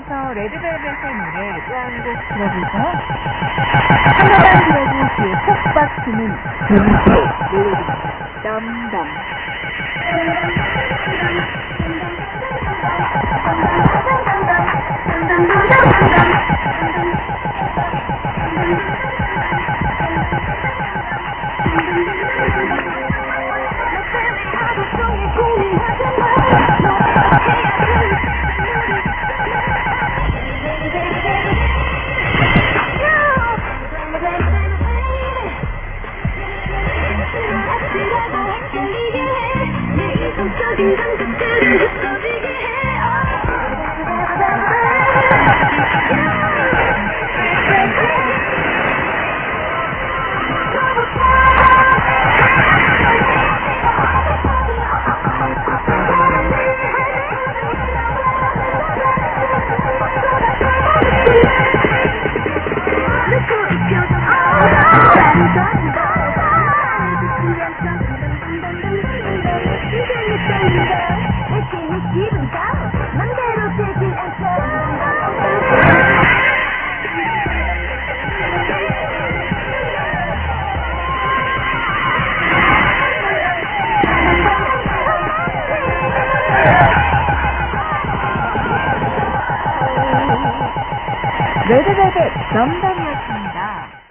중에서 레드벨벳의 노래 또 한 곡 들어볼까요? 하나만 들어도 귀에 콕 박히는 금세 노래입니다. 덤덤. 레드벨벳 덤덤.